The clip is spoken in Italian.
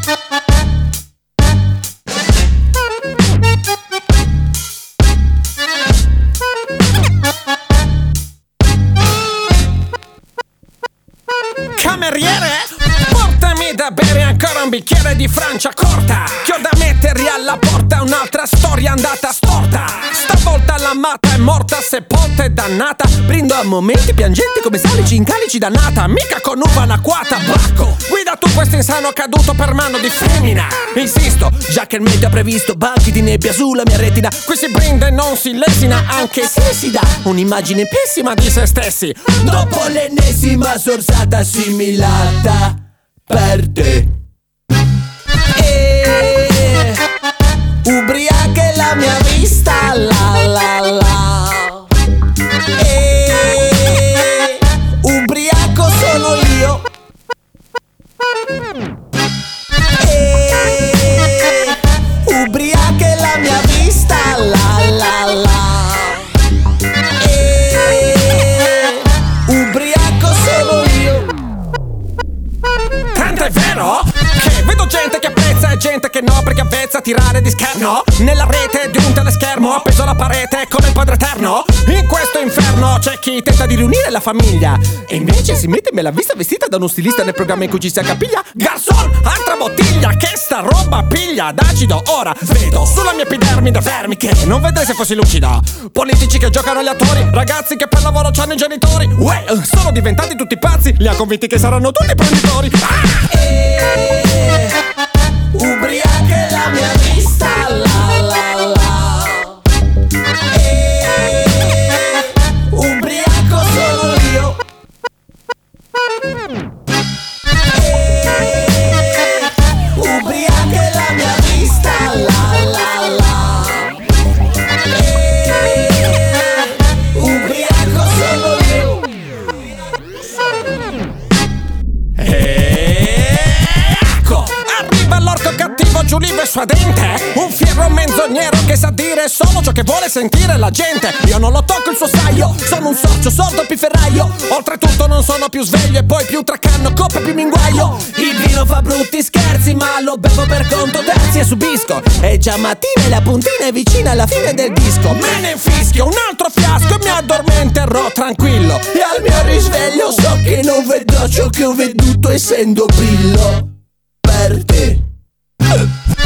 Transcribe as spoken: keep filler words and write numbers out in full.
Cameriere, portami da bere ancora un bicchiere di Franciacorta, che ho da mettergli alla porta un'altra storia andata storta. Stavolta l'amata è morta, sepolta e dannata. Brindo a momenti piangenti come salici in calici dannata. Mica con uva anacquata, bacco. Guida tu questo insano caduto per mano di femmina. Insisto, già che il meteo ha previsto banchi di nebbia sulla mia retina. Qui si brinda e non si lesina, anche se si dà un'immagine pessima di se stessi. Dopo l'ennesima sorsata assimilata per te, E ubriaca è la mia vista, la la la. E Ubriaco sono io. E Ubriaca è la mia vista, la la la. E Ubriaco sono io. tanto è vero che vedo gente che apprezza e gente che no, perché avvezza a tirare di scherno nella rete di un teleschermo appeso alla parete come il Padre Eterno. In questo inferno c'è chi tenta di riunire la famiglia e invece si mette me vista vestita da uno stilista nel programma in cui ci si accapiglia. Garçon, altra bottiglia, che sta roba piglia d'acido. Ora vedo sulla mia epidermide vermi che non vedrei se fossi lucida. Politici che giocano agli attori, ragazzi che per lavoro c'hanno i genitori. Uè, sono diventati tutti pazzi, li ha convinti che saranno tutti imprenditori. Ah! E ubriaca è la mia vista, la la la. E ubriaco sono io. E ubriaca è la mia vista, la la la. E ubriaco sono io. Ecco, arriva l'orco cattivo Giulivo e suadente, un fiero menzognero che sa dire solo ciò che vuole sentire la gente. Io non lo tocco il suo saio, sono un sorcio sordo pifferaio. Oltretutto non sono più sveglio e poi più tracanno, coppe più minguaio. Il vino fa brutti scherzi ma lo bevo per conto terzi e subisco. È già mattina e la puntina è vicina alla fine del disco. Me ne infischio un altro fiasco e mi addormenterò tranquillo. E al mio risveglio so che non vedrò ciò che ho veduto essendo brillo per te.